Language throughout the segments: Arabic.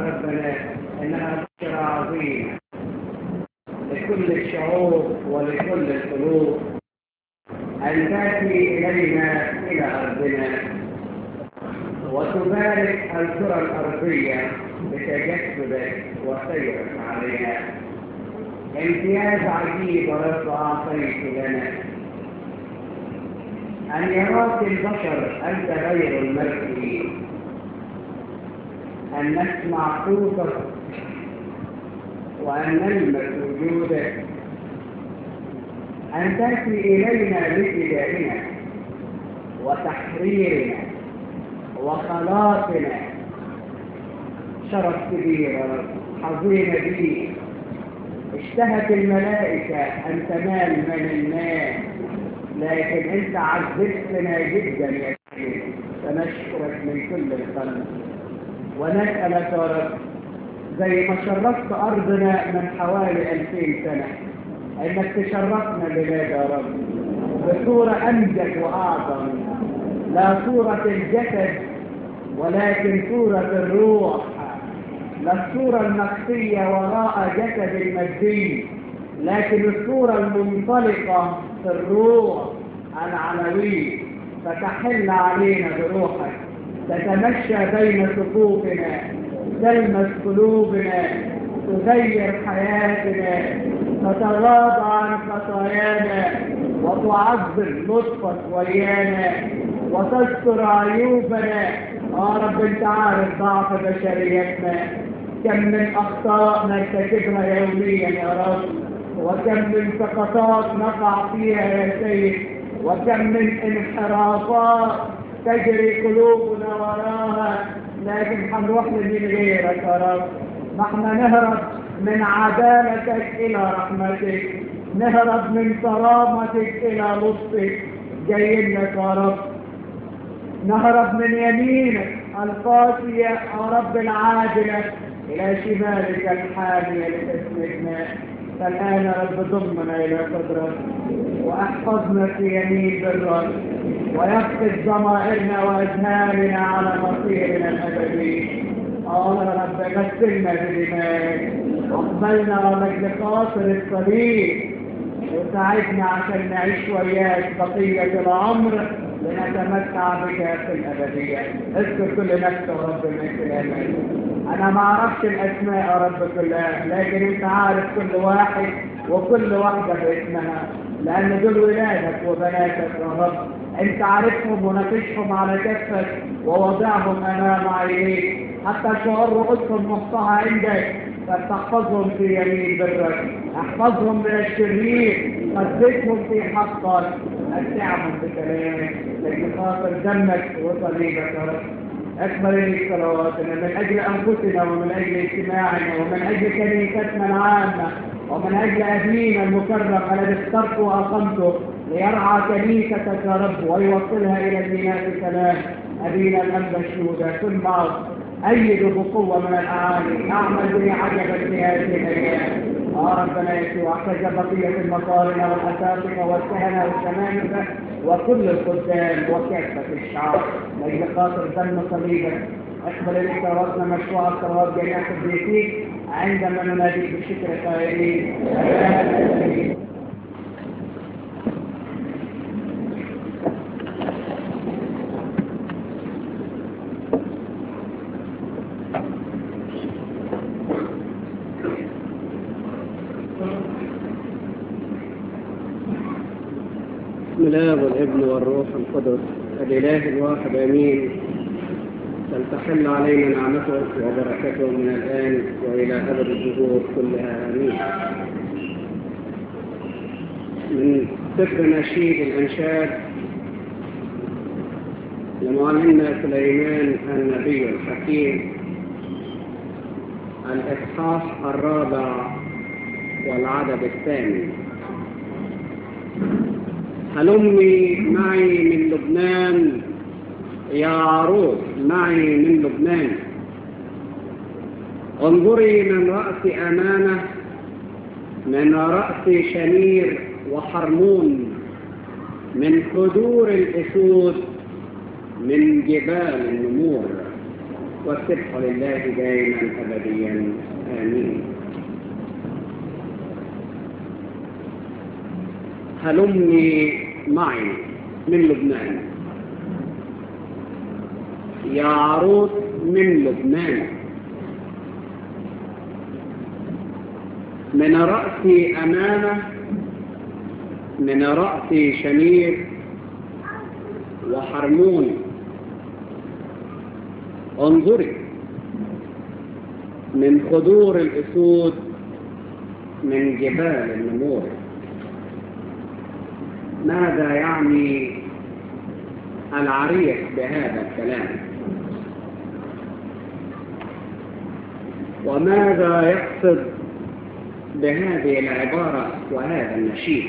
ربنا إنها بشرى عظيمة لكل الشعوب ولكل القلوب أن تأتي إلينا إلى أرضنا وتبارك الكرة الأرضية بتجسدك وسيرك عليها. امتياز عجيب رب أعطيت لنا أن يراك البشر أنت غير المرئي، أن نسمع صوتك وأن نلمس وجودك، أن تأتي إلينا بفدائنا وتحريرنا وخلاصنا. شرف كبير يا رب، حظينا بيك. اشتهت الملائكة أن تنال من الناس، لكن أنت عززتنا جدا يا سيدي، فنشكرك من كل القلب ونسألك يا رب زي ما شرفت أرضنا من حوالي 2000 سنة أنك تشرفنا بلاد يا رب بصورة أمجد وأعظم، لا صورة الجسد ولكن صورة الروح، لا الصورة النفسية وراء جسد المادي، لكن الصورة المنطلقة في الروح العلوي. فتحل علينا بروحك، تتمشى بين صفوفنا، تلمس قلوبنا، تغير حياتنا، تتغاضى عن خطايانا وتعظم لطفك ويانا وتستر عيوبنا. يا رب انت عارف ضعف بشريتنا، كم من اخطاء نرتكبها يوميا يا رب، وكم من سقطات نقع فيها يا سيد، وكم من انحرافات تجري قلوبنا وراها، لكن هنروح لمين غيرك يا رب؟ نحن نهرب من عدالتك الى رحمتك، نهرب من كرامتك الى لطفك، جايين لك يا رب، نهرب من يمينك القاسية يا رب العادلة إلى شمالك الحامية لتسندنا. فالآن يا رب ضمنا إلى قدرك وأحفظنا في يمين برك، ويفقد ضمائرنا وأذهاننا على مصيرنا الأبدي. يا رب غسلنا بدمائك، اقبلنا ومجد خاطر الصليب، وساعدنا عشان نعيش وياك بقية العمر لنتمتع بك في الأبدية. اذكر كل نفس يا رب من كلامك. أنا ما أعرفش الأسماء يا رب كلها، لكن أنت عارف كل واحد وكل واحدة باسمها، لأن دول ولادك وبناتك يا رب. أنت عارفهم ونقشهم على كفك ووضعهم أمام عينيك، حتى شعور رؤوسهم مقطعة عندك، فتحفظهم في يمين برك، احفظهم من الشرير، قدسهم في حقك، أسعهم بكلامك لخاطر دمك وصليبك يا رب. أكبر لي صلواتنا من أجل أنفسنا ومن أجل اجتماعنا ومن أجل كنيستنا العامة ومن أجل أبينا المكرم الذي اخترته وأقمته ليرعى كنيستك يا رب ويوصلها إلى الميناء بسلام. أبينا الأنبا الشهودة كن معه، أيده بقوة من الأعالي، أعمل به عجبا في هذه الأيام. ربنا يسوع احتج بقية المقارنة والأساقفة والكهنة والشمامسة وكل الخدام وكافة الشعب لأجل خاطر دم صليبك. اقبل الاختياراتنا مشروع الصلوات جميع قديسيك عندما نناديك بالشكر قائلين بسم الله والابن والروح القدس الإله الواحد آمين. تلتحل علينا نعمته وبركته من الآن وإلى أبد الدهور كلها آمين. من سفر نشيد الأنشاد لمعلمنا سليمان النبي الحكيم، الإصحاح 4 والعدد 2. هلمي معي من لبنان يا عروس، معي من لبنان، انظري من رأس أمانة، من رأس شنير وحرمون، من خدور الأسود، من جبال النمور. والسبح لله دائما أبديا آمين. هلمني معي من لبنان يا عروس من لبنان، من رأسي أمامه، من رأسي شنير وحرمون. انظري من خدور الأسود، من جبال النمور. ماذا يعني العريس بهذا الكلام؟ وماذا يقصد بهذه العبارة وهذا النشيد؟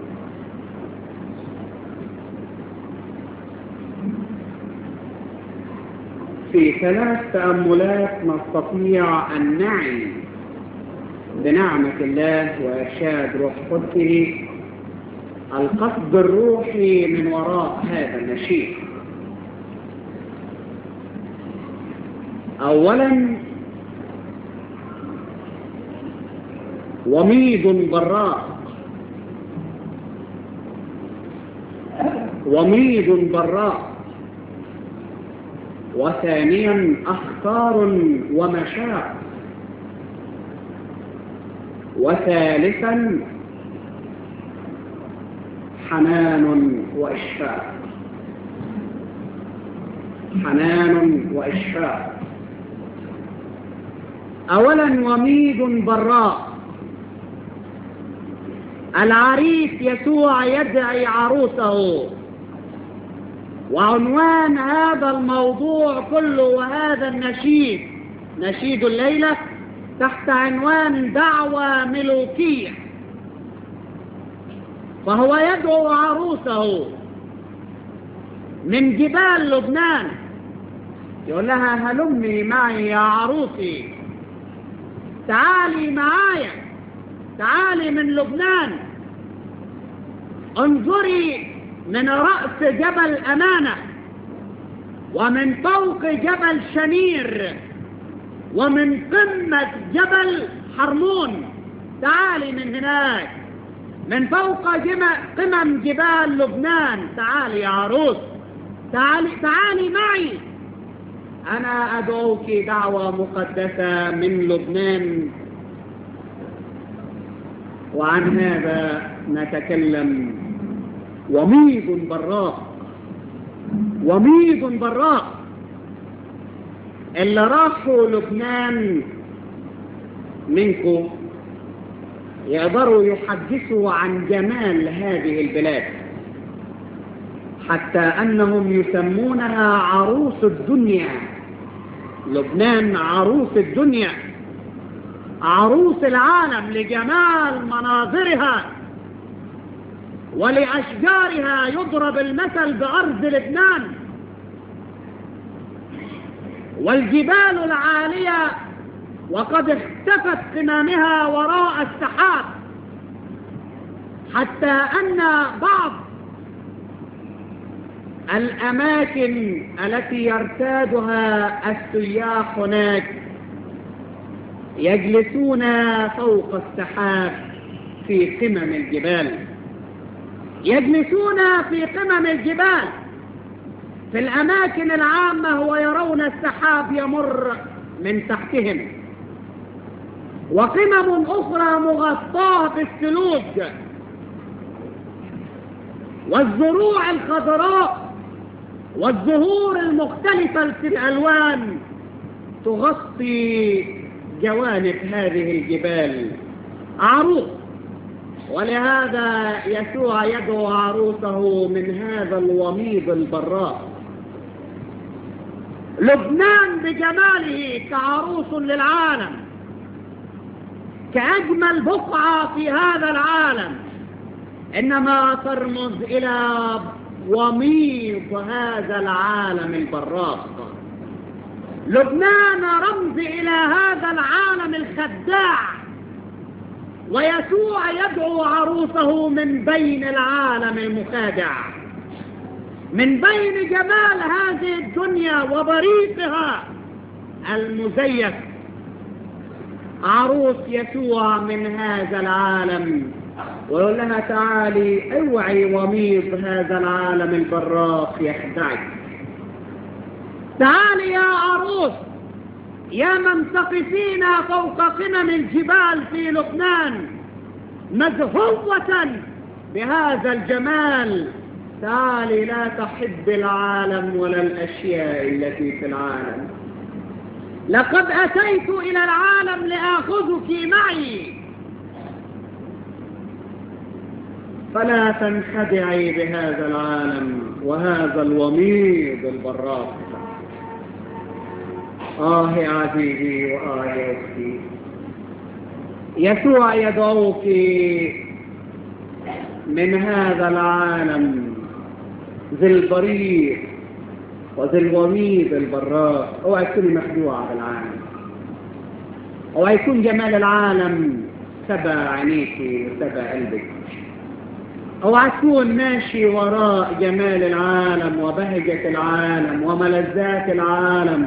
في 3 تأملات نستطيع أن نعي بنعمة الله وإرشاد روح قدسه القصد الروحي من وراء هذا النشيد. أولا، وميض براق، وميض براق. وثانيا، أخطار ومشاق. وثالثا، حنان وإشفاق. حنان وإشفاق. أولا، وميض براق. العريس يسوع يدعي عروسه، وعنوان هذا الموضوع كله وهذا النشيد، نشيد الليلة، تحت عنوان دعوة ملوكية. فهو يدعو عروسه من جبال لبنان، يقول لها هلمي معي يا عروسي، تعالي معايا، تعالي من لبنان، انظري من رأس جبل أمانة، ومن فوق جبل شنير، ومن قمة جبل حرمون. تعالي من هناك، من فوق قمم جبال لبنان. تعالي يا عروس، تعالي معي. أنا أدعوك دعوة مقدسة من لبنان، وعن هذا نتكلم. وميض براق، وميض براق. اللي راحوا لبنان منكم يقدروا يحدثوا عن جمال هذه البلاد، حتى أنهم يسمونها عروس الدنيا. لبنان عروس الدنيا، عروس العالم، لجمال مناظرها ولأشجارها يضرب المثل بأرض لبنان. والجبال العالية وقد اختفت قمامها وراء السحاب، حتى أن بعض الأماكن التي يرتادها السياح هناك يجلسون فوق السحاب في قمم الجبال، يجلسون في قمم الجبال في الأماكن العامة ويرون السحاب يمر من تحتهم، وقمم أخرى مغطاة بالثلوج، والزروع الخضراء والزهور المختلفة في الألوان تغطي جوانب هذه الجبال. عروس. ولهذا يسوع يدعو عروسه من هذا الوميض البراق. لبنان بجماله كعروس للعالم، كأجمل بقعة في هذا العالم، إنما ترمز إلى وميض هذا العالم البراق. لبنان رمز إلى هذا العالم الخداع، ويسوع يدعو عروسه من بين العالم المخادع، من بين جمال هذه الدنيا وبريقها المزيف، عروس يسوع من هذا العالم، ويقول لها تعالي اوعي وميض هذا العالم البراق يخدعك. تعالي يا عروس، يا من تقفين فوق قمم الجبال في لبنان مذهوبة بهذا الجمال، تعالي لا تحب العالم ولا الأشياء التي في العالم. لقد أتيت إلى العالم لآخذك معي، فلا تنخدعي بهذا العالم وهذا الوميض البراق. يا عزيزي يا أختي، يسوع يدعوك من هذا العالم ذي البريق وذي الوميض البراق. اوعى تكوني مخدوعة بالعالم، اوعى يكون جمال العالم سبى عينيكي وسبى قلبك، اوعى تكون ماشي وراء جمال العالم وبهجة العالم وملذات العالم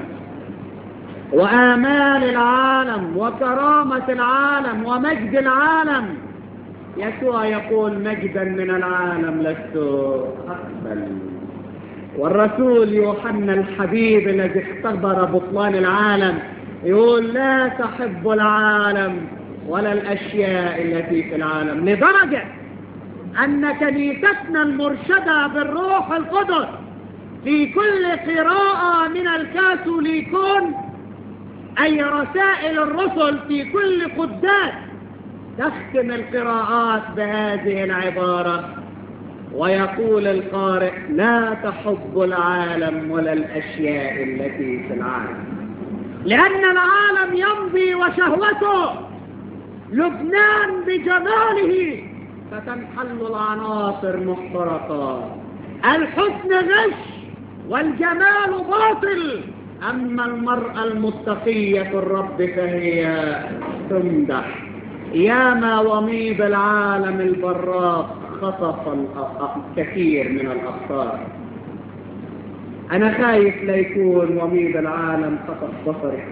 وآمال العالم وكرامة العالم ومجد العالم. يسوع يقول مجدا من العالم لست أقبل. والرسول يوحنا الحبيب الذي اختبر بطلان العالم يقول لا تحب العالم ولا الأشياء التي في العالم، لدرجة أن كنيستنا المرشدة بالروح القدس في كل قراءة من الكاثوليكون، أي رسائل الرسل في كل قداس، تختم القراءات بهذه العبارة، ويقول القارئ لا تحب العالم ولا الأشياء التي في العالم، لأن العالم يمضي وشهوته، لبنان بجماله فتنحل العناصر محترقة، الحسن غش والجمال باطل، أما المرأة المتقية في الرب فهي تمدح. ياما وميض العالم البراق خطف كثير من الأخطار. أنا خايف لا يكون وميض العالم خطف بصري،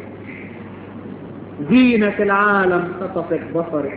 زينة العالم خطفت بصري،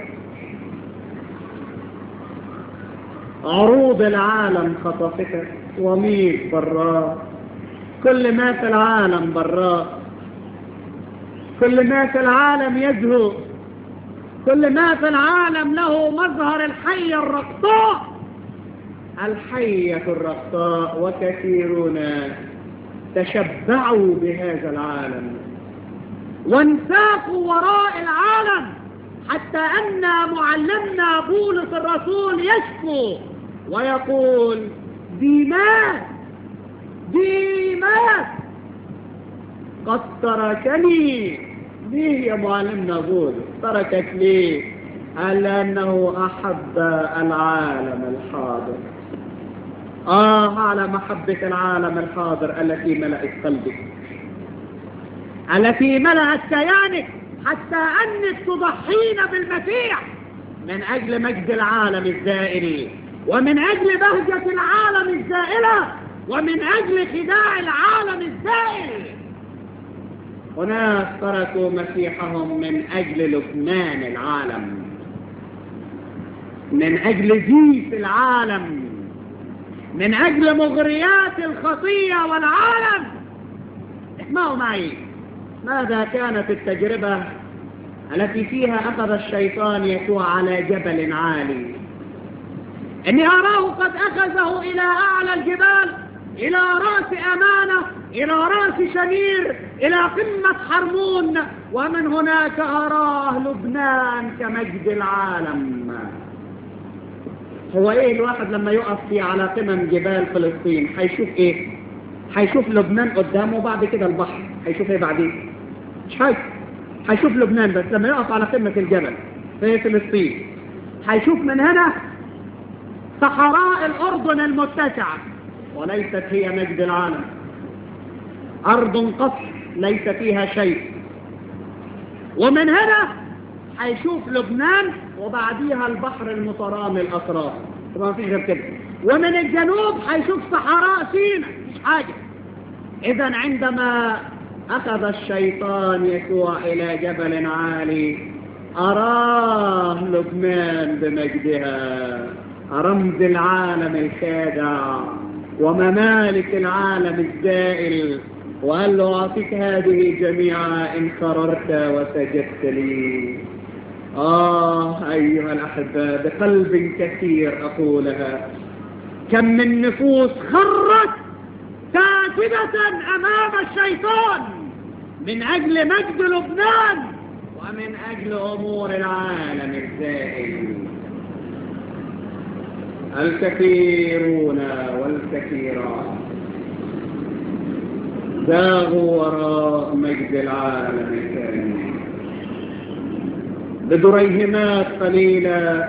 عروض العالم خطفتك. وميض براق، كل ما في العالم براق، كل ما في العالم يزهو، كل ما في العالم له مظهر الحية الرقصاء، الحية الرقصاء، وكثيرون تشبعوا بهذا العالم وانساقوا وراء العالم، حتى أن معلمنا بولس الرسول يشكو ويقول ديماس قد تركني. ليه يا معلمنا بولس تركك ليه؟ قال لأنه أحب العالم الحاضر. على محبة العالم الحاضر التي ملأت قلبك، التي ملأت كيانك، حتى أنك تضحين بالمسيح من أجل مجد العالم الزائل، ومن أجل بهجة العالم الزائلة، ومن أجل خداع العالم الزائل. وناس تركوا مسيحهم من أجل لبنان العالم، من أجل زيف العالم، من أجل مغريات الخطية والعالم. اسمعوا معي ماذا كانت التجربة التي فيها أخذ الشيطان يسوع على جبل عالي. إني أراه قد أخذه إلى أعلى الجبال، إلى رأس أمانة، إلى رأس شنير، إلى قمة حرمون، ومن هناك أراه لبنان كمجد العالم. هو إيه الواحد لما يقف فيه على قمم جبال فلسطين هيشوف إيه؟ هيشوف لبنان قدامه، وبعد كده البحر. هيشوف إيه بعدين؟ مش هيشوف لبنان بس. لما يقف على قمة الجبل في فلسطين هيشوف من هنا صحراء الأردن المتسعة، وليست هي مجد العالم، أرض قصر ليس فيها شيء. ومن هنا هيشوف لبنان، وبعديها البحر المترامي الأطراف، ما فيش غير كده. ومن الجنوب هيشوف صحراء سيناء، مش حاجة. إذا عندما أخذ الشيطان يسوع إلى جبل عالي أراه لبنان بمجدها، رمز العالم الخادع وممالك العالم الزائل، وقال له أعطيك هذه جميعا إن قررت وسجدت لي. أيها الأحباء، بقلب كثير أقولها، كم من نفوس خرت ساجدة أمام الشيطان من أجل مجد لبنان ومن أجل أمور العالم الزائل. الكثيرون والكثيرات زاغوا وراء مجد العالم الكامل بدريهمات قليلة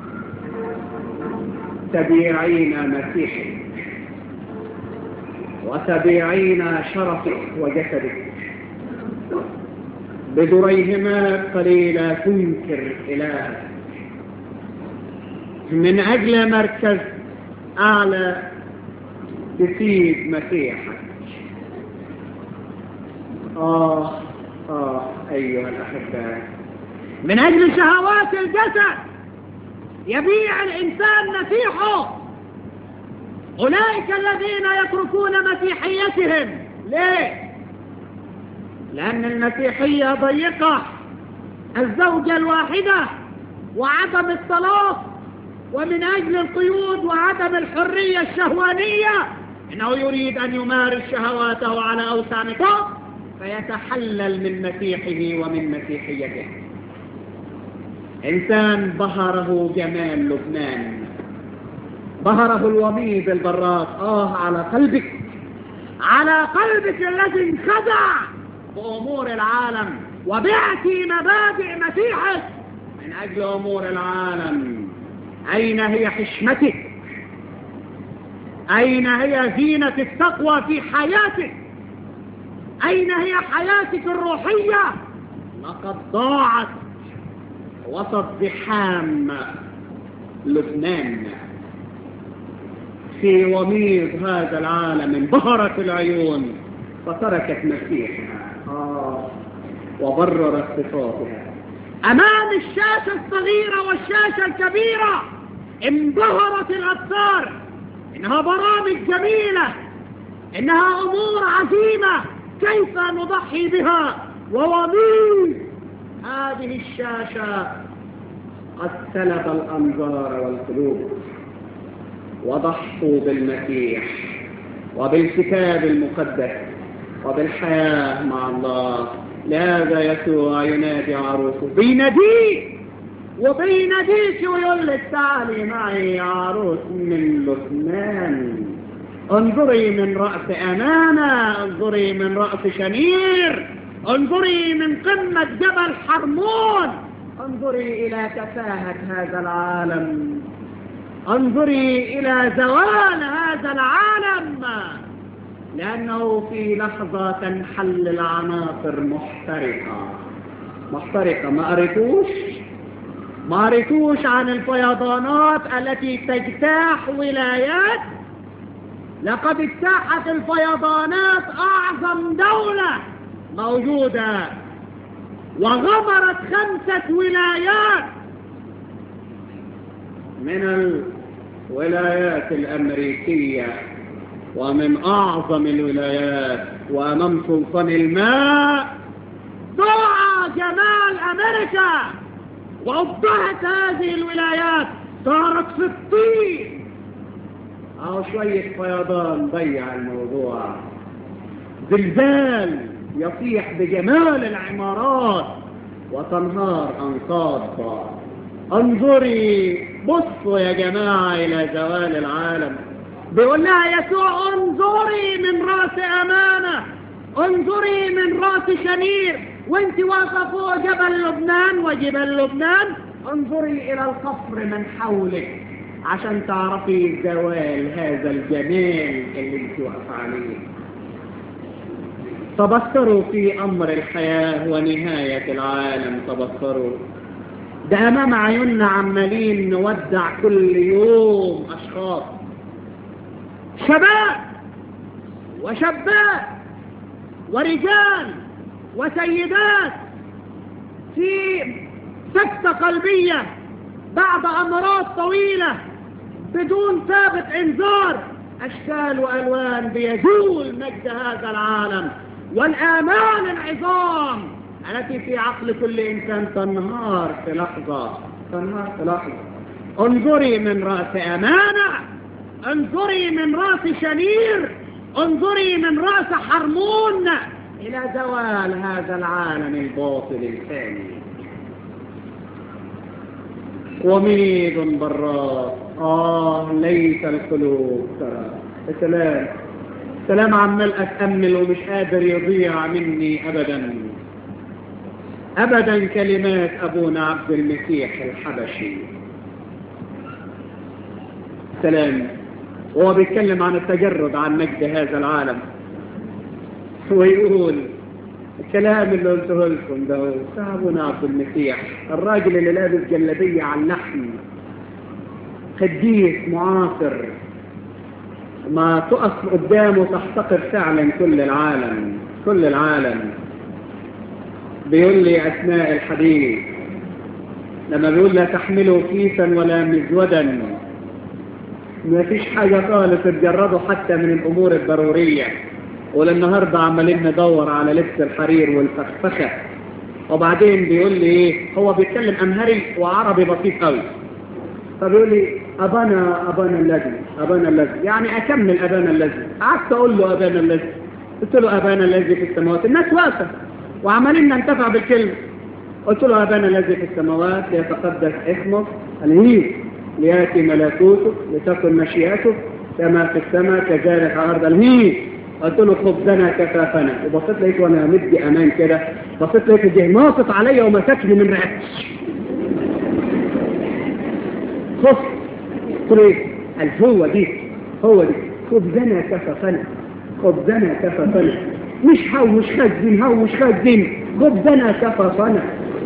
تبيعين مسيحك وتبيعين شرفك وجسدك، بدريهمات قليلة تنكر إلهك من أجل مركز أعلى تسيب مسيحك. أيها الأحباء، من أجل شهوات الجسد يبيع الإنسان مسيحه. أولئك الذين يتركون مسيحيتهم ليه؟ لأن المسيحية ضيقة، الزوجة الواحدة وعدم الطلاق، ومن أجل القيود وعدم الحرية الشهوانية إنه يريد أن يمارس شهواته على أوسع نطاق فيتحلل من مسيحه ومن مسيحيته. إنسان بهره جمال لبنان، بهره الوميض البراق. على قلبك، على قلبك الذي انخدع بأمور العالم وبعت مبادئ مسيحك من أجل أمور العالم. أين هي حشمتك؟ أين هي زينة التقوى في حياتك؟ أين هي حياتك الروحية؟ لقد ضاعت وسط زحام لبنان في وميض هذا العالم. انبهرت العيون فتركت مسيحها وبررت صفاتها أمام الشاشة الصغيرة والشاشة الكبيرة. انبهرت الأبصار، إنها برامج جميلة، إنها أمور عظيمة، كيف نضحي بها. ووميض هذه الشاشة قد سلب الأنظار والقلوب، وضحوا بالمسيح وبالكتاب المقدس وبالحياة مع الله. لهذا يسوع ينادي عروسه، بيناديك وبيناديك ويقول لك تعالي معي يا عروس من لبنان. انظري من رأس أمانة، انظري من رأس شنير، انظري من قمة جبل حرمون، انظري إلى تفاهة هذا العالم، انظري إلى زوال هذا العالم، لأنه في لحظة تنحل العناصر محترقة. ما قريتوش عن الفيضانات التي تجتاح ولايات؟ لقد اجتاحت الفيضانات أعظم دولة موجودة وغمرت 5 ولايات من الولايات الأمريكية ومن أعظم الولايات. وأمام سلطان الماء ضاع جمال أمريكا وأصبحت هذه الولايات صارت في الطين. شوية فيضان ضيع الموضوع، زلزال يصيح بجمال العمارات وتنهار أنقاضها. انظري، بصوا يا جماعة إلى زوال العالم. بيقول لها يسوع انظري من رأس أمانة، انظري من رأس شنير، وانت واقفة فوق جبل لبنان وجبل لبنان، انظري إلى القصر من حولك عشان تعرفي زوال هذا الجمال اللي انت واقفة عليه. تبصروا في أمر الحياة ونهاية العالم، تبصروا. ده أمام عيوننا عمالين نودع كل يوم أشخاص، شباب وشابات ورجال وسيدات في سكتة قلبية بعد أمراض طويلة بدون سابق إنذار، أشكال وألوان بيزول مجد هذا العالم، والآمال العظام التي في عقل كل إنسان تنهار في لحظة، تنهار في لحظة. انظري من رأس أمانة، انظري من رأس شنير، انظري من رأس حرمون إلى زوال هذا العالم الباطل الثاني. وميد براء، ليت القلوب ترى. السلام سلام عمال أتأمل ومش قادر يضيع مني أبدا أبدا كلمات أبونا عبد المسيح الحبشي. سلام وهو بيتكلم عن التجرد عن مجد هذا العالم، ويقول الكلام اللي قلته لكم ده أبونا عبد المسيح، الراجل اللي لابس جلابية على اللحم، قديس معاصر، ما تقف قدامه تحتقر فعلا كل العالم، كل العالم. بيقول لي أثناء الحديث لما بيقول لا تحملوا كيسا ولا مزودا، ما فيش حاجة خالص تجردوا حتى من الأمور الضرورية، وللنهاردة عمالين ندور على لبس الحرير والفخفخة. وبعدين بيقول لي ايه، هو بيتكلم أمهري وعربي بسيط قوي، فبيقول لي أبانا الذي، يعني أكمل أبانا الذي. قعدت أقول له أبانا الذي، قلت له أبانا الذي في السماوات. الناس واقفة وعمالين ننتفع بالكلمة. قلت له أبانا الذي في السماوات ليتقدس اسمك، الهي ليأتي ملكوتك، لتكن مشيئتك كما في السماء كذلك على الأرض، الهي. قلت له خبزنا كفافنا. وبصيت لقيت وانا مدي امان كده، بصيت لقيت الجه ناطط عليا ومسكني من رقبتي. خفت. قلت له ايه؟ قال هو دي خبزنا كفافنا، خبزنا كفافنا، مش هوش خزين، خبزنا كفافنا.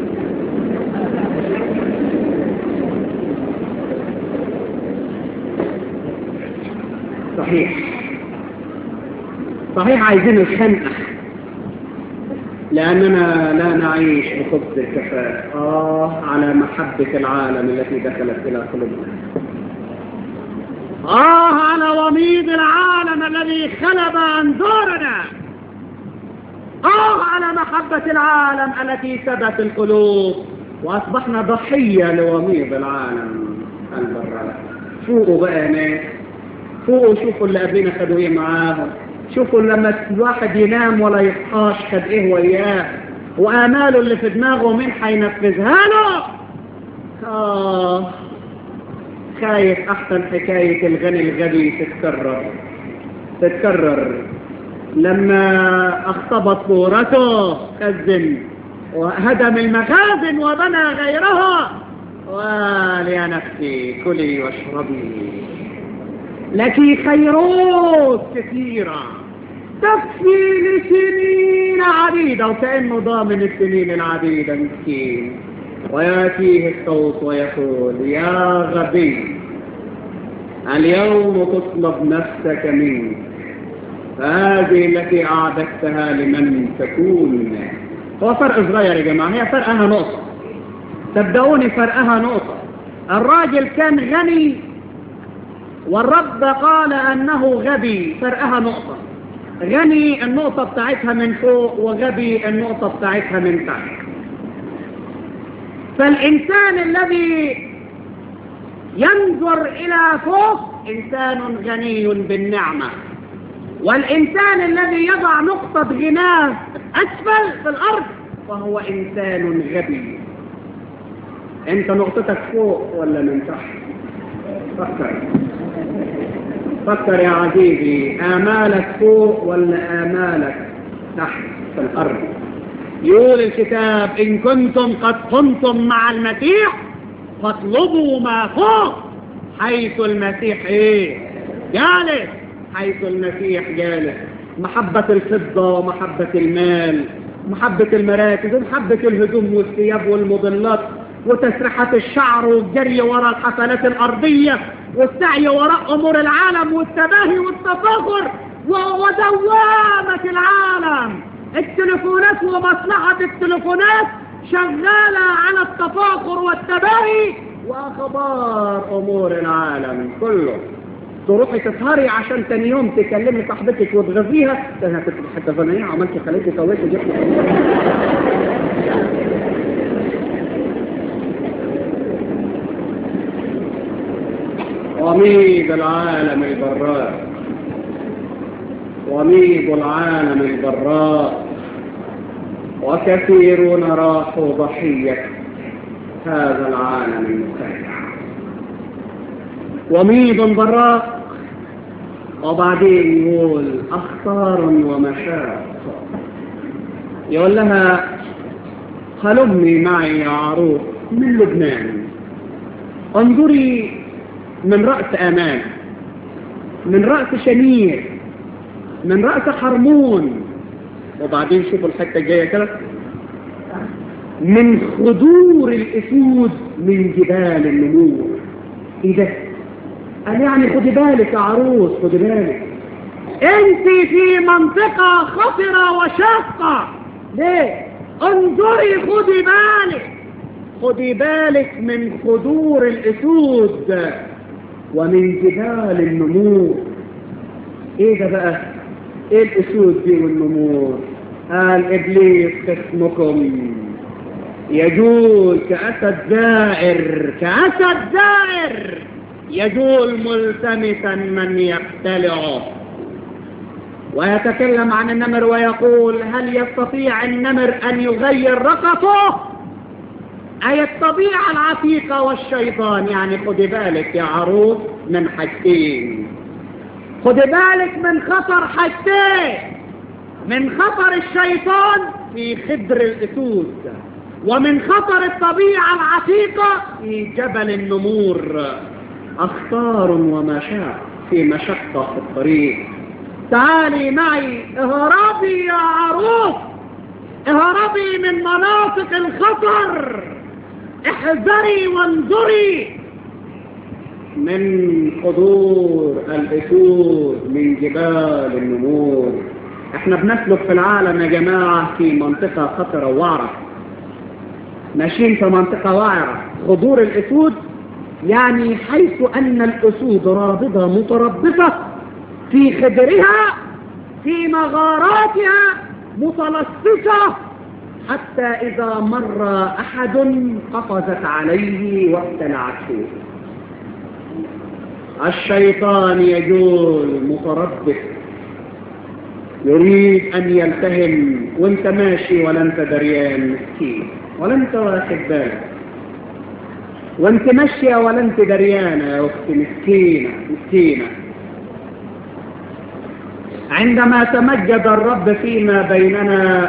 صحيح عايزين الخنقة، لأننا لا نعيش بخبز الكفاف. على محبة العالم التي دخلت إلى قلوبنا. على وميض العالم الذي خلب أنظارنا. على محبة العالم التي سبت القلوب، وأصبحنا ضحية لوميض العالم البراء. فوقوا بقى ناس، فوقوا شوفوا اللي قبلنا خدوا ايه معاهم، شوفوا لما الواحد ينام ولا يصحاش خد ايه وياه، وآماله اللي في دماغه مين هينفذها له. خايف احسن حكاية الغني الغبي تتكرر لما اختبط بورته خزن وهدم المخازن وبنى غيرها. يا نفسي كلي واشربي لك خيرات كثيرة تكفي لسنين عديدة. وكأنه ضامن السنين العديدة مسكين. ويأتيه الصوت ويقول يا غبي اليوم تطلب نفسك منك، فهذه التي أعددتها لمن تكون. هو فرق صغير يا جماعة، هي فرقها نقطة، صدقوني فرقها نقطة. الراجل كان غني والرب قال أنه غبي، فرقها نقطة. غني النقطة بتاعتها من فوق، وغبي النقطة بتاعتها من تحت. فالإنسان الذي ينظر إلى فوق إنسان غني بالنعمة، والإنسان الذي يضع نقطة غناه أسفل في الأرض فهو إنسان غبي. أنت نقطتك فوق ولا من تحت؟ فكر يا عزيزي، آمالك فوق ولا آمالك تحت في الأرض؟ يقول الكتاب إن كنتم قد قمتم مع المسيح فاطلبوا ما فوق حيث المسيح جالس، حيث المسيح جالس. محبة الفضة ومحبة المال، محبة المراكز ومحبة الهدوم والثياب والمضلات وتسرحة الشعر والجري وراء الحفلات الأرضية والسعي وراء أمور العالم والتباهي والتفاخر ودوامة العالم التليفونات ومصلحة التليفونات شغالة على التفاخر والتباهي وأخبار أمور العالم كله. تروحي تسهري عشان تاني يوم تكلمي صاحبتك وتغذيها، انا كنت حتى فنانية عملت خليتي سويتي جبت. وميض العالم البراء، وميض العالم البراء، وكثيرون راحوا ضحية هذا العالم المخادع. وميض براء، وبعدين يقول أخطار ومشاق. يقول لها هلمي معي يا عروس من لبنان، انظري من رأس أمان، من رأس شمير، من رأس حرمون. وبعدين شوفوا الحتة الجاية كده، من خدور الأسود من جبال النمور. ايه ده؟ قال يعني خدي بالك يا عروس، خدي بالك انت في منطقة خطرة وشاقة. ليه؟ انظري، خدي بالك، خدي بالك من خدور الأسود ومن جبال النمور. ايه ده بقى؟ ايه الأسود دي والنمور؟ قال إبليس خصمكم يجول كأسد زائر، كأسد زائر يجول ملتمسا من يقتلعه. ويتكلم عن النمر ويقول هل يستطيع النمر أن يغير رقصه؟ أي الطبيعة العتيقة والشيطان. يعني خدي بالك يا عروس من حاجتين، خدي بالك من خطر حاجتين، من خطر الشيطان في خدر الأسود، ومن خطر الطبيعة العتيقة في جبل النمور. أخطار ومشاق، في مشقة في الطريق. تعالي معي، اهربي يا عروس، اهربي من مناطق الخطر، احذري وانظري من خدور الأسود من جبال النمور. احنا بنسلك في العالم يا جماعة في منطقة خطرة وعرة، ماشيين في منطقة وعرة. خدور الأسود يعني حيث أن الأسود رابضة متربصة في خدرها، في مغاراتها متلصصة، حتى إذا مر أحد قفزت عليه وابتلعته. الشيطان يجول متربص يريد أن يلتهم، وانت ماشي ولا انت دريان مسكين، ولا انت واخد بالك، وانت ماشية ولا انت دريانة يا أختي مسكينة مسكينة. عندما تمجد الرب فيما بيننا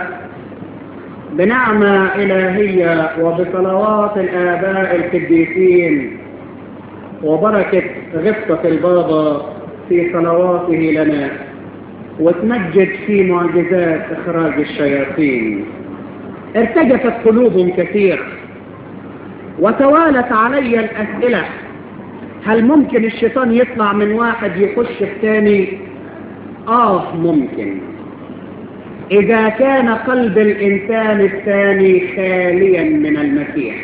بنعمة إلهية وبصلوات الآباء القديسين وبركة غفة البابا في صلواته لنا، وتمجد في معجزات إخراج الشياطين، ارتجفت قلوب كثير وتوالت علي الأسئلة. هل ممكن الشيطان يطلع من واحد يخش في ثاني؟ ممكن، إذا كان قلب الإنسان الثاني خاليا من المسيح.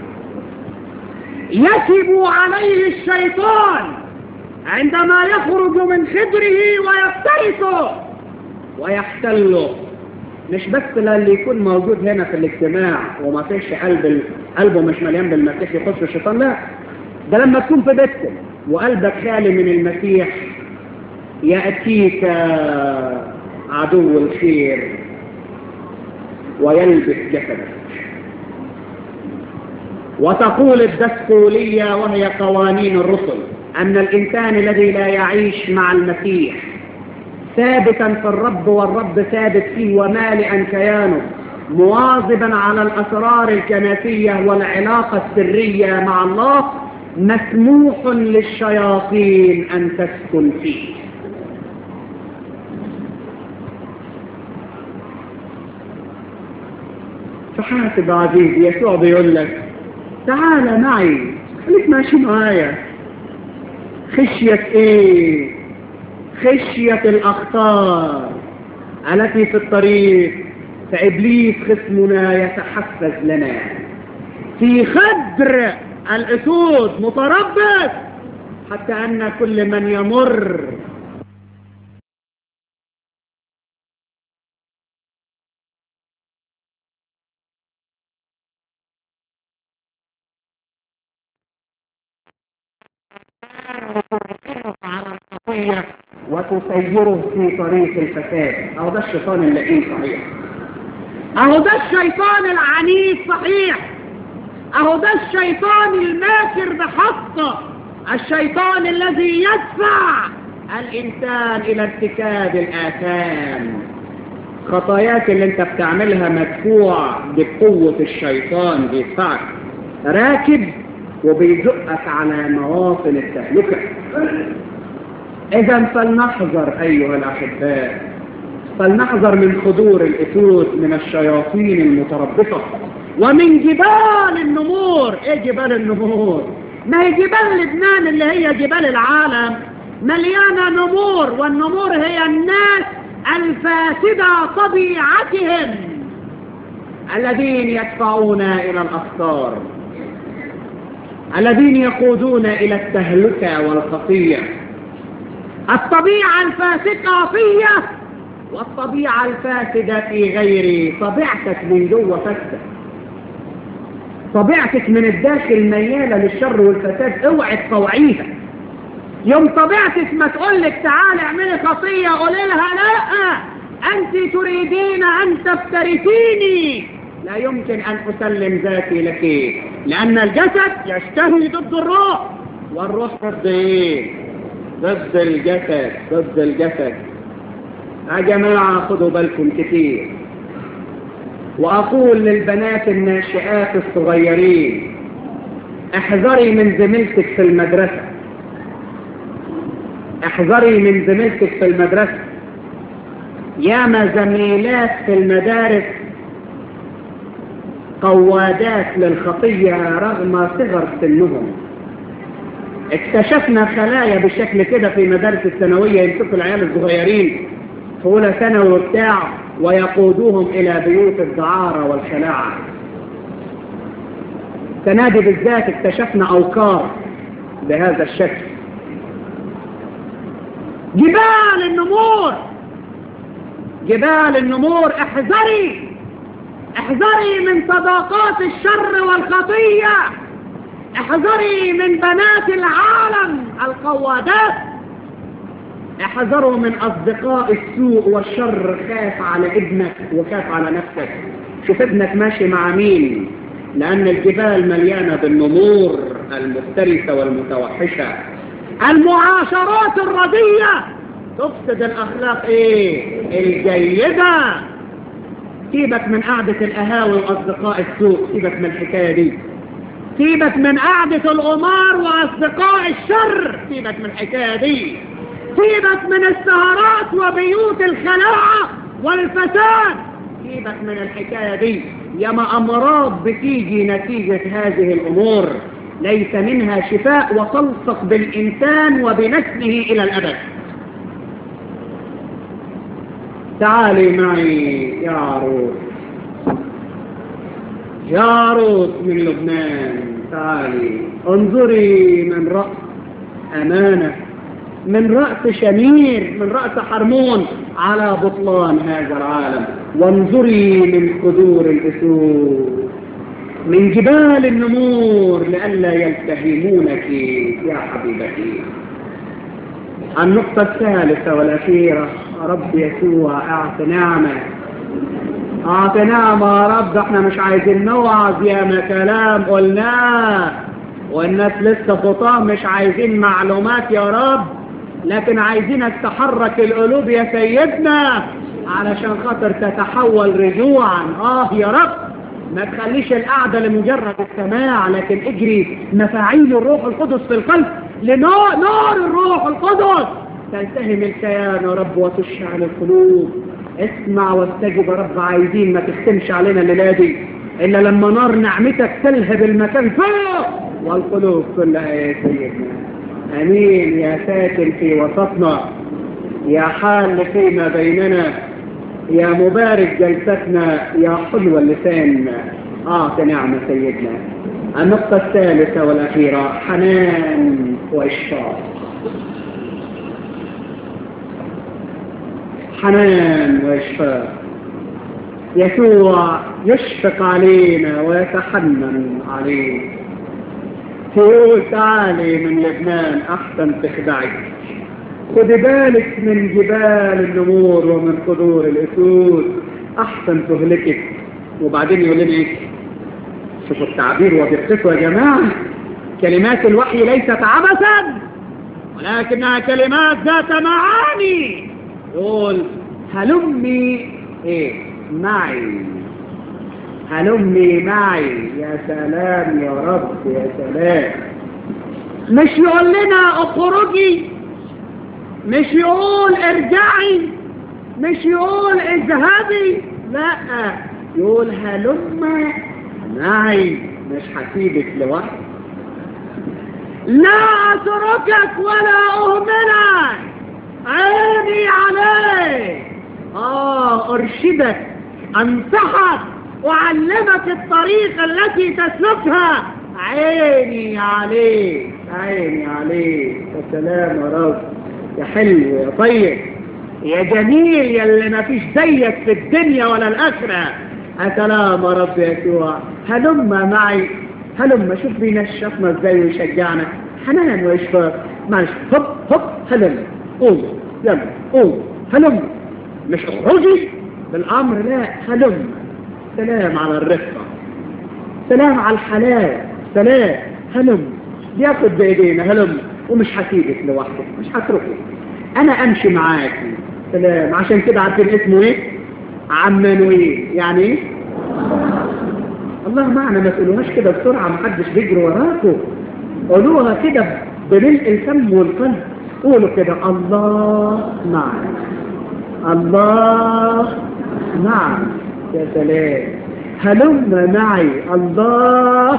يكب عليه الشيطان عندما يخرج من خدره ويفترسه ويحتله. مش بس اللي يكون موجود هنا في الاجتماع وما فيش قلبه مش مليان بالمسيح يخش الشيطان، لا، ده لما تكون في بيتك وقلبك خالي من المسيح يأتيك عدو الخير ويلبس جسدك. وتقول الدسقولية وهي قوانين الرسل أن الإنسان الذي لا يعيش مع المسيح ثابتا في الرب والرب ثابت فيه ومالئا كيانه مواظبا على الأسرار الكنسية والعلاقة السرية مع الله، مسموح للشياطين أن تسكن فيه. فحاسب عزيزي، يسوع بيقول لك تعال معي، خليك ماشي معايا. خشية ايه؟ خشية الأخطار التي في الطريق فإبليس خصمنا يتحفز لنا في خدر الأسود متربص، حتى أن كل من يمر على الخطية وتسيره في طريق الفساد. أهو ده الشيطان اللئيم صحيح، أهو ده الشيطان العنيف صحيح، أهو ده الشيطان الماكر بحقه، الشيطان الذي يدفع الإنسان إلى ارتكاب الآثام. خطاياك اللي انت بتعملها مدفوع بقوة الشيطان، بيدفعك راكب وبيزقك على مواطن التهلكة. إذا فلنحذر أيها الأحباء، فلنحذر من خدور الأسود، من الشياطين المتربصة، ومن جبال النمور. إيه جبال النمور؟ ما هي جبال لبنان اللي هي جبال العالم مليانة نمور، والنمور هي الناس الفاسدة طبيعتهم الذين يدفعون إلى الأخطار، الذين يقودون إلى التهلكة والخطية. الطبيعة الفاسدة فيا والطبيعة الفاسدة في غيري. طبيعتك من جوه فاسدة، طبيعتك من الداخل ميالة للشر والفساد، اوعي تطوعيها. يوم طبيعتك ما تقولك تعالي اعملي خطية قولي لها لا، أنت تريدين أن تفترسيني، لا يمكن أن أسلم ذاتي لك، لأن الجسد يشتهي ضد الروح، والروح ضد إيه؟ ضد الجسد، ضد الجسد. يا جماعة خدوا بالكم كتير، وأقول للبنات الناشئات الصغيرين احذري من زميلتك في المدرسة، احذري من زميلتك في المدرسة. ياما زميلات في المدارس قوادات للخطية رغم صغر سنهم. اكتشفنا خلايا بالشكل كده في مدارس الثانوية، يمسكوا العيال الصغيرين في أولى ثانوي وبتاع ويقودوهم إلى بيوت الدعارة والخلاعة. السنة دي بالذات اكتشفنا أوكار بهذا الشكل. جبال النمور، جبال النمور، احذري، احذري من صداقات الشر والخطية، احذري من بنات العالم القوادات، احذروا من أصدقاء السوء والشر. خاف على ابنك وخاف على نفسك، شوف ابنك ماشي مع مين، لأن الجبال مليانة بالنمور المفترسة والمتوحشة. المعاشرات الردية تفسد الأخلاق الجيدة. سيبك من قعدة القهاوي وأصدقاء السوء، سيبك من الحكاية دي، سيبك من قعدة القمار وأصدقاء الشر، سيبك من الحكاية دي، سيبك من السهرات وبيوت الخلاعة والفساد، سيبك من الحكاية دي. ياما أمراض بتيجي نتيجة هذه الأمور ليس منها شفاء، وتلصق بالإنسان وبنسله إلى الأبد. تعالي معي يا عروس، يا عروس من لبنان، تعالي انظري من رأس أمانة، من رأس شمير، من رأس حرمون على بطلان هذا العالم، وانظري من خدور الأسود، من جبال النمور لئلا يلتهمونك يا حبيبتي. النقطة الثالثة والأخيرة، رب يسوع اعط نعمة، اعط نعمة يا رب. احنا مش عايزين نوعظ ياما كلام قلناه، والناس لسه خطام، مش عايزين معلومات يا رب، لكن عايزينك تحرك القلوب يا سيدنا علشان خاطر تتحول رجوعا. يا رب ما تخليش القعدة لمجرد السماع، لكن اجري مفاعيل الروح القدس في القلب لنار الروح القدس تلتهم الكيان يا رب وتشعل القلوب. اسمع واستجب يا رب، عايزين ما تختمش علينا الليلة دي إلا لما نار نعمتك تلهب المكان فوق والقلوب كلها يا سيدنا. امين. يا ساكن في وسطنا، يا حال فيما بيننا، يا مبارك جلستنا، يا حلو اللسان، أعط نعمة سيدنا. النقطة الثالثة والأخيرة، حنان وإشفاق. حنان وإشفاق. يسوع يشفق علينا ويتحنن علينا. يقول تعالي من لبنان أحسن تخدعي، خد بالك من جبال النمور ومن قدور الأسود أحسن تهلكك. وبعدين يقول لنا إيه؟ شوفوا التعبير ودقته يا جماعة. كلمات الوحي ليست عبثا ولكنها كلمات ذات معاني. يقول هلمي معي، هلمي معي. يا سلام يا رب، يا سلام. مش يقول لنا اخرجي، مش يقول ارجعي، مش يقول اذهبي، لا، يقول هلم معي. مش هسيبك لوحدك، لا اتركك ولا اهملك، عيني عليك. ارشدك، انصحك، وأعلمك الطريق التي تسلكها. عيني عليك، عيني عليك. يا سلام يا رب، يا حلو يا طيب يا جميل، يا اللي ما فيش زيك في الدنيا ولا الآخرة. يا سلام يا رب يسوع. هلم معي، هلم. شوف بينشفنا ازاي ويشجعنا. حنان وإشفاق. معلش، هب هب، هلم، قوم، يلا قوم، هلم. مش اخرجي بالأمر، لا، هلم. سلام على الرفقة، سلام على الحلاوة، سلام. هلم، بياخد بإيدينا، هلم. ومش هسيبك لوحدك، مش هتركك، أنا أمشي معاكي. سلام. عشان كده عارفين اسمه إيه؟ عمانويل. يعني إيه؟ الله معنا. ما تقولوهاش كده بسرعة، محدش بيجري وراكم. قولوها كده بملء الفم والقلب. قولوا كده الله معنا، الله معنا. يا سلام. هلم معي، الله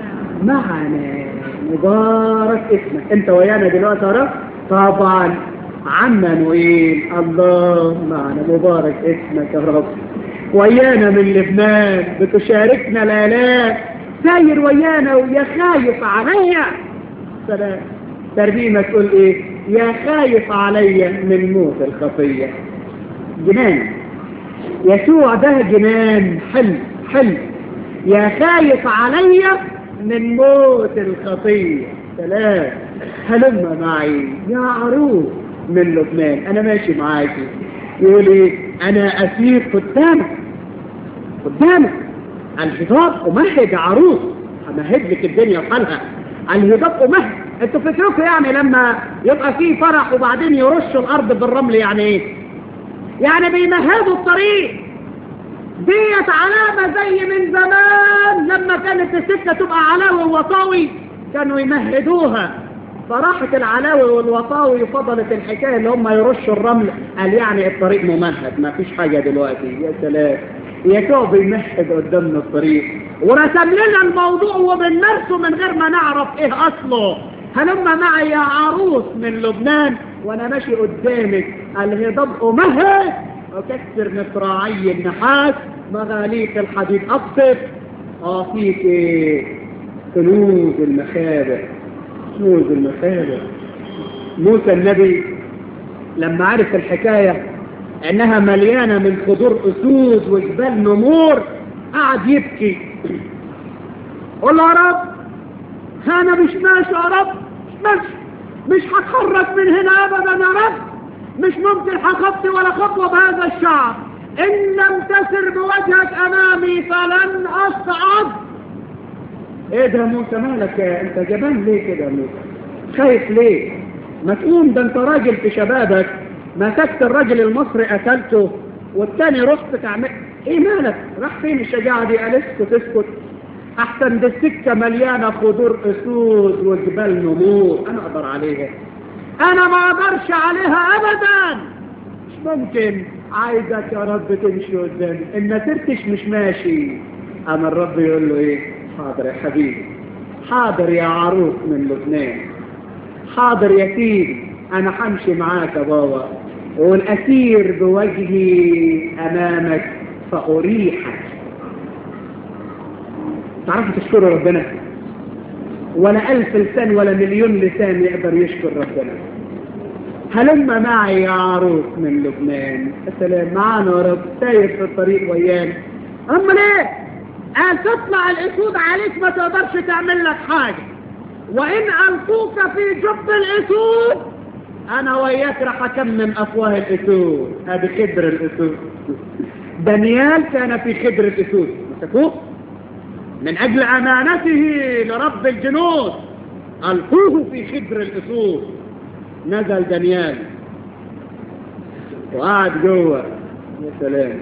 معنا. مبارك اسمك. انت ويانا دلوقتي يا رب. طبعا عمانويل، الله معنا. مبارك اسمك يا رب. ويانا من لبنان، بتشاركنا ليلات، ساير ويانا ويا خايف عليا. سلام. ترنيمة تقول ايه؟ يا خايف عليا من موت الخطية. جنان يسوع ده، جنان حلو حلو. يا خايف عليا من موت الخطية. سلام. هلم معي يا عروس من لبنان، انا ماشي معاكي. يقول ايه؟ انا اسير قدامك، قدامك الهضاب امهد. عروس همهد لك الدنيا وحالها. الهضاب امهد. انتوا فكركم يعني لما يبقى فيه فرح وبعدين يرشوا الارض بالرمل يعني ايه؟ يعني بيمهدوا الطريق. ديت علامة زي من زمان لما كانت السكة تبقى علاوي ووطاوي كانوا يمهدوها، فراحت العلاوي والوطاوي فضلت الحكاية اللي هم يرشوا الرمل. قال يعني الطريق ممهد، ما فيش حاجة دلوقتي. يا سلام. يسوع بيمهد قدامنا الطريق ورسم لنا الموضوع وبنمارسه من غير ما نعرف ايه اصله. هلم معي يا عروس من لبنان، وانا ماشي قدامك الهضاب امهد وكسر مصراعي النحاس، مغاليق الحديد اقصف، اعطيك كنوز المخابئ، كنوز المخابئ. موسى النبي لما عرف الحكاية انها مليانة من خضور اسود وجبال نمور قعد يبكي. قل يا رب انا مش ماشي يا رب، مش هتحرك من هنا ابدا يا رب، مش ممكن هخطي ولا خطوة بهذا الشعب. ان لم تسر بوجهك امامي فلن اصعد. ايه ده موسى؟ مالك انت جبان ليه كده يا موسى؟ خايف ليه؟ ما تقوم، ده انت راجل في شبابك، مسكت الراجل المصري قتلته والتاني رحت تعمل ايه؟ مالك؟ راح فين الشجاعة دي؟ قال اسكت. احسن دي السكة مليانة خضور اسود وجبال نمور، انا اقدر عليها؟ انا ما اقدرش عليها ابدا، مش ممكن. عايزك يا رب تمشي قدامي، ان ما سرتش مش ماشي. اما الرب يقول له ايه؟ حاضر يا حبيبي، حاضر يا عروس من لبنان، حاضر يا سيدي، انا همشي معاك يا بابا. والأسير بوجهي أمامك فأريحك. تعرفوا تشكروا ربنا؟ ولا 1000 لسان ولا مليون لسان يقدر يشكر ربنا. هلم معي يا عروس من لبنان. السلام معانا يا رب، ساير في الطريق ويانا. أما ليه؟ قال تطلع الأسود عليك ما تقدرش تعمل لك حاجة، وإن ألقوك في جب الأسود أنا وياك رح أكمم أفواه الأسود. هذه خدر الأسود. دانيال كان في خدر الأسود، مسكوه من أجل أمانته لرب الجنود، ألقوه في خدر الأسود. نزل دانيال وقعد جوه. يا سلام.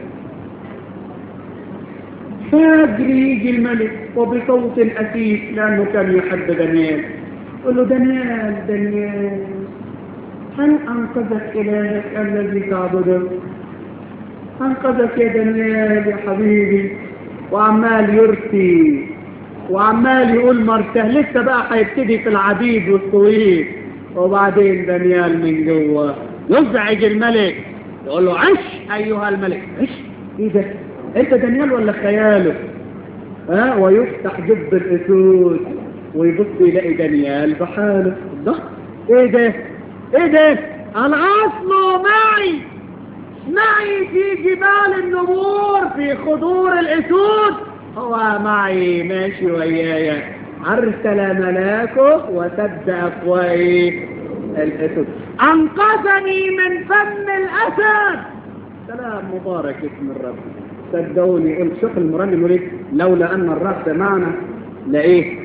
فجر يجي الملك وبصوت أسيف، لأنه كان يحب دانيال، قل له دانيال دانيال هل أنقذك إلهك الذي تعبده؟ أنقذك يا دانيال يا حبيبي. وعمال يرثي وعمال يقول مرته. لسه بقى هيبتدي في العبيد والطويل. وبعدين دانيال من جوه يزعج الملك، يقول له عش أيها الملك. عش؟ إيه ده؟ أنت دانيال ولا خياله؟ ويفتح جب الأسود ويبص يلاقي دانيال بحاله. ده إيه ده؟ إيه ده؟ الأصل معي في جبال النمور في خضور الأسود. هو معي ماشي وياي. أرسل ملاكه وسد أفواه الأسود، أنقذني من فم الأسد. سلام مبارك اسم الرب. صدقوني قلت شوف المرنم يقول لولا أن الرب معنا لإيه؟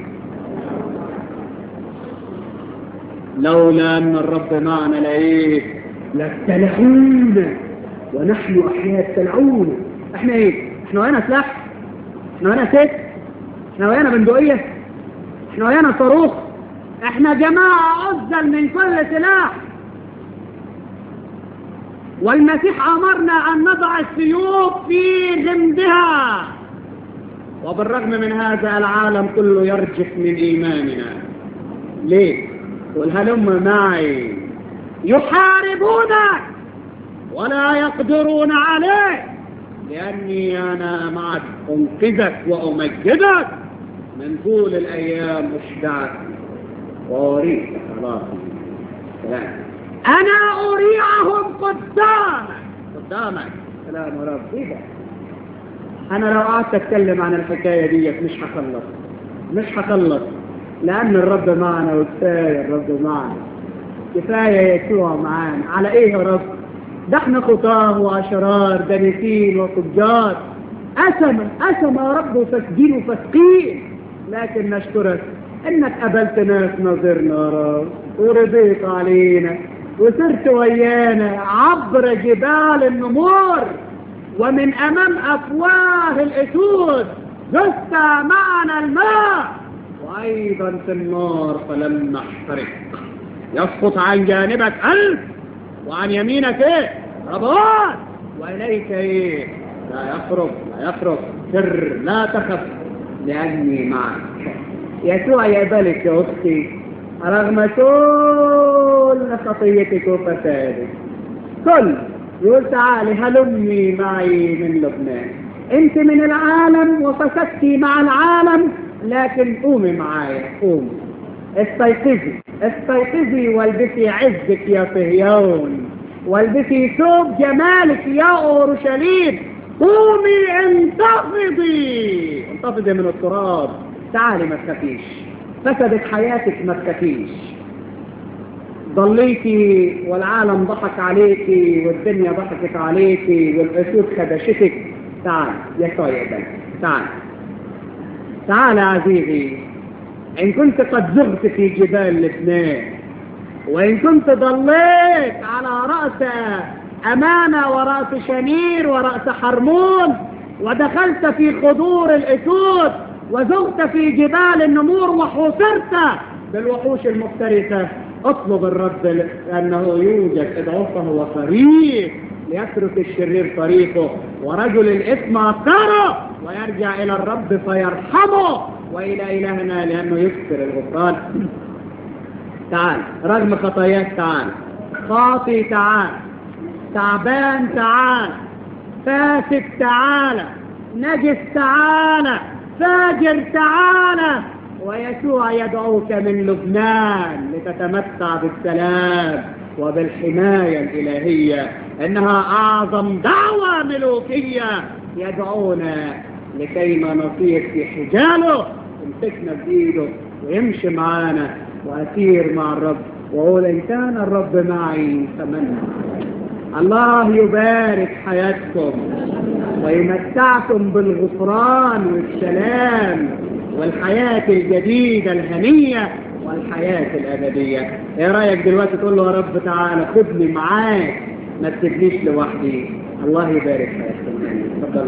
لولا أن الرب معنا لإيه؟ لابتلعونا ونحن أحياء ابتلعونا. احنا ايه؟ احنا ويانا سلاح؟ احنا ويانا سيف؟ احنا ويانا بندقية؟ احنا ويانا صاروخ؟ احنا جماعة أفضل من كل سلاح. والمسيح أمرنا أن نضع السيوف في غمدها، وبالرغم من هذا العالم كله يرجف من إيماننا. ليه؟ قل هلم معي. يحاربونك ولا يقدرون عليك، لأني أنا معك أنقذك وأمجدك من طول الأيام أشبعك وأريك خلاصي. أنا أريعهم قدامك. سلام يا رب. إيه ده؟ أنا لو قعدت أتكلم عن الحكاية دي مش هخلص لأن الرب معنا، وكفاية الرب معنا، كفاية يسوع معانا. على إيه يا رب؟ ده احنا خطاه وأشرار دنيسين وفجار، أسم يا رب وفاسدين وفاسقين، لكن نشكرك إنك قبلت ناس نظرنا يا رب ورضيت علينا وسرت ويانا عبر جبال النمور ومن أمام أفواه الأسود جثت معنا الماء، وأيضا في النار فلم نحترق. يسقط عن جانبك 1000 وعن يمينك ربوات، وإليك لا يخرج سر. لا تخف لأني معك. يسوع يقبلك يا أختي رغم كل خطيتك وفسادك. يقول تعالي هلمي معي من لبنان. انت من العالم وفسدتي مع العالم، لكن قومي معايا. قومي استيقظي والبسي عزك يا صهيون، والبسي ثوب جمالك يا أورشليم. قومي انتفضي من التراب. تعالي ما تخافيش. فسدت حياتك ما تخافيش. ضليتي والعالم ضحك عليكي والدنيا ضحكت عليكي والأسود خدشتك. تعال يسوع يقبلك. تعال عزيزي. إن كنت قد زغت في جبال لبنان، وإن كنت ضليت على رأس أمانة ورأس شنير ورأس حرمون، ودخلت في خضور الأسود وزغت في جبال النمور وحوصرت بالوحوش المفترسة، اطلب الرب لأنه يوجد. ادعوه فهو قريب ليترك الشرير طريقه ورجل الإثم أثاره، ويرجع إلى الرب فيرحمه، وإلى إلهنا لأنه يكثر الغفران. تعال رغم خطاياك، تعال خاطي، تعال تعبان تعال، فاسد تعال، نجس تعال، فاجر تعال، ويسوع يدعوك من لبنان لتتمتع بالسلام وبالحماية الإلهية. إنها أعظم دعوة ملوكية، يدعونا لكيما نصير في حجاله، يمسكنا بإيده ويمشي معانا وأسير مع الرب، وأقول إن كان الرب معي فمن. الله يبارك حياتكم ويمتعكم بالغفران والسلام والحياة الجديدة الهنية والحياة الأبدية. إيه رأيك دلوقتي تقول له يا رب تعالى خدني معاك، ما تسيبنيش لوحدي. الله يبارك حياتكم. تفضلوا.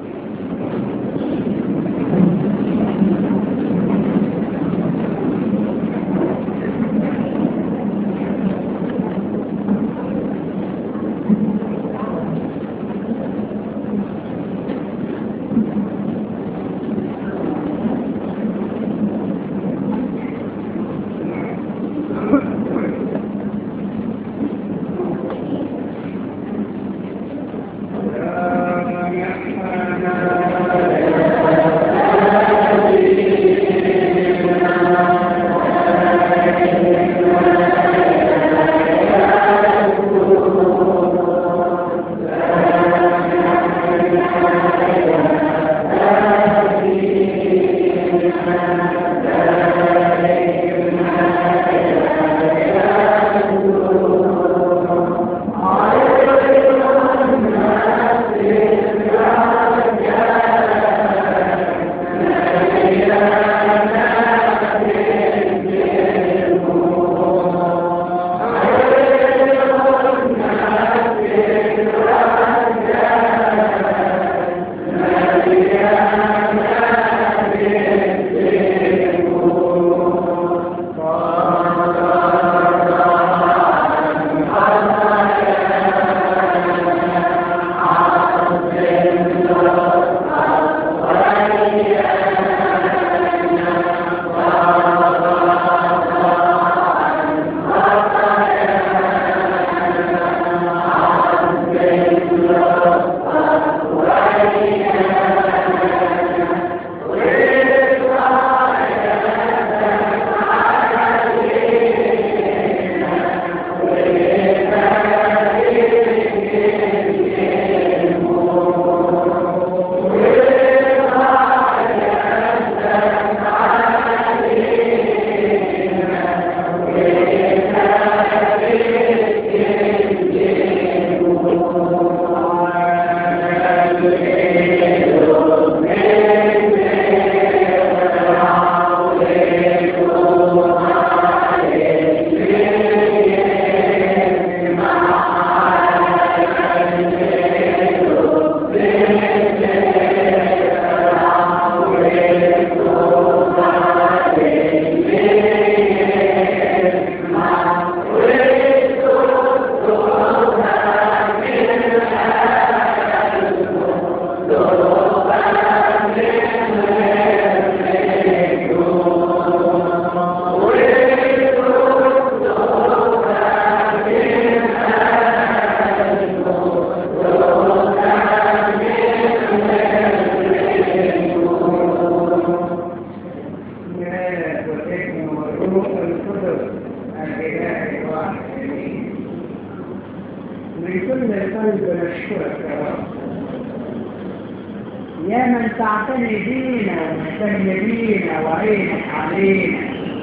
يا من تعتني بينا ومهتم بينا وعينك علينا،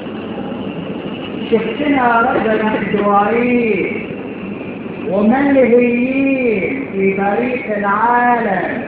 شفتنا ربنا الدوارين وملهيين في بريق العالم،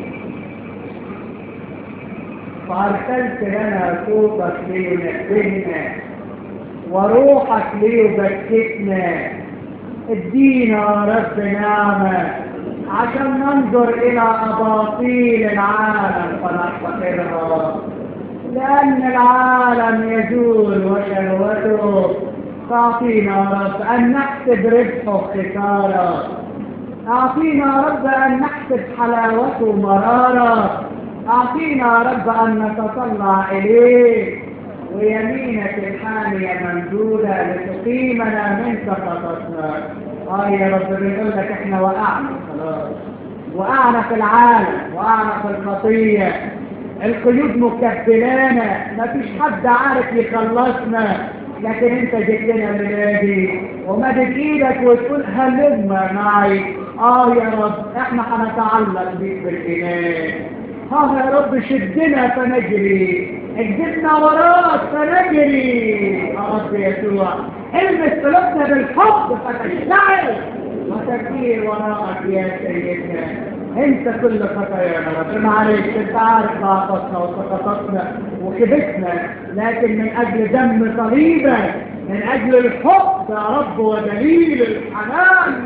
فأرسلت لنا صوتك لينبهنا وروحك ليبكتنا. ادينا يا رب نعمة عشان ننظر إلى أباطيل العالم فنحتقرها، لأن العالم يزول وشهوته. تعطينا يا رب أن نحسب ربحه خسارة، أعطينا يا رب أن نحسب حلاوته مرارة، أعطينا يا رب أن نتطلع إليك ويمينك الحامية ممدودة لتقيمنا من سقطتنا. يا رب بنقول لك احنا وقعنا خلاص، وقعنا في العالم، وقعنا في الخطية، القيود مكبلانا، مفيش حد عارف يخلصنا، لكن انت جيت لنا ميلادي ومدد ايدك وتقول هلم معي. يا رب احنا هنتعلق بيك بالايمان. يا رب شدنا فنجري، اجدنا وراك فنجري. يا رب يسوع المس قلوبنا بالحب فتشتعل وتسير وراءك يا سيدنا. انت كل خطايانا رب، معلش انت عارف ضعفتنا وسقطاتنا وكبتنا، لكن من اجل دم صليبك، من اجل الحب يا رب ودليل الحنان،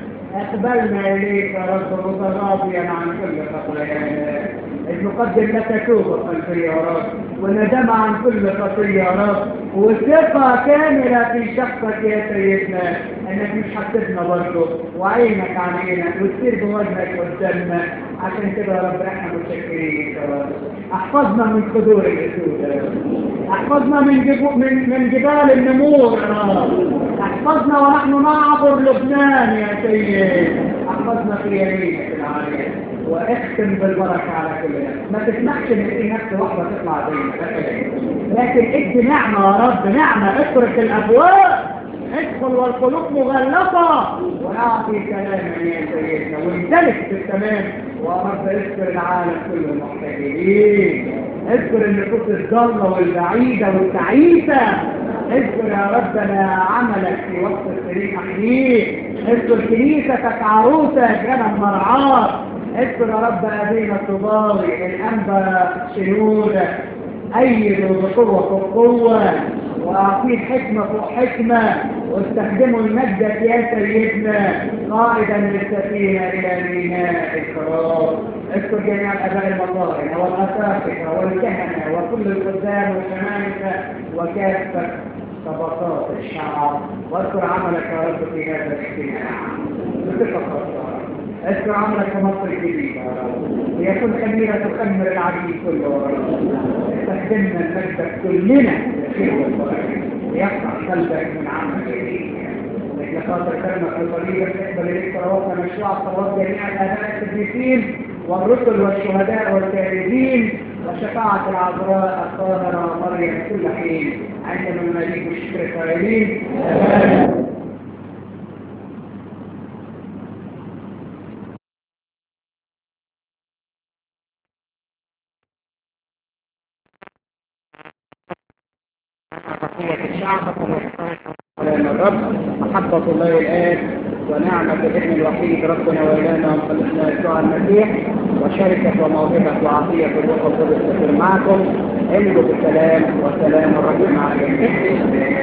اقبلنا اليك يا رب متراضيا عن كل خطايانا. إذ نقدم لك توبة قلبية يا رب، وندم عن كل خطية يا رب، وثقة كاملة في شخصك يا سيدنا انك مش هتسيبنا برضه، وعينك علينا وتصير بوجهك قدامنا. عشان كده يا رب احنا متشكرين يا رب. احفظنا من خدور الاسود يا رب، احفظنا من جبال النمور يا رب، احفظنا ونحن نعبر لبنان يا سيد، احفظنا في يمينك العالية، واختم بالبركة على كل نفس. ما تسمحش ان في نفس واحدة تطلع زينا، لكن ادي نعمة يا رب، نعمة اترك الابواب، ادخل والقلوب مغلقة، واعطي كلاما يا سيدنا، وامتلك بالتمام. ورب اذكر العالم كله المحتاجين، اذكر النفوس الضالة والبعيدة والتعيسة، اذكر يا ربنا عملك في وقت السرير حقيقي، اذكر كنيستك عروسك غنم مرعاة، اذكر يا رب أبينا الطباوي الأنبا شنودك، أيده بقوة فوق قوة، وأعطيه حكمة فوق حكمة، واستخدموا لمجدك يا سيدنا قائدا للسفينة إلى ميناء القرار. اذكر جميع الآباء المطارنة والأساقفة والكهنة وكل الخدام والشمامسة وكافة طبقات الشعب، واذكر عملك يا رب في هذا الاجتماع بثقة خاصة. اذكر عملك في مصر الجديدة يا رب، ليكون خميرة تخمر العديد كله يا رب. استخدمنا المجدك كلنا لخير والبركة، ليقطع قلبك من عمل جديد. لكن خاطر كلمة الطريقة تقبل إليك صلواتنا مشروع صلوات جميع الآباء القديسين والرسل والشهداء والكارثين، وشفاعة العذراء الطاهرة مريم كل حين عندما نناديك بالشكر قائلين قوة الشعب ولأن الرب محبة الله الآن ونعمة الابن الوحيد ربنا وإلهنا ومخلصنا يسوع المسيح وشركة وموهبة وعطية الروح القدس تكون معكم. امضوا بالسلام وسلام الرب مع جميعكم.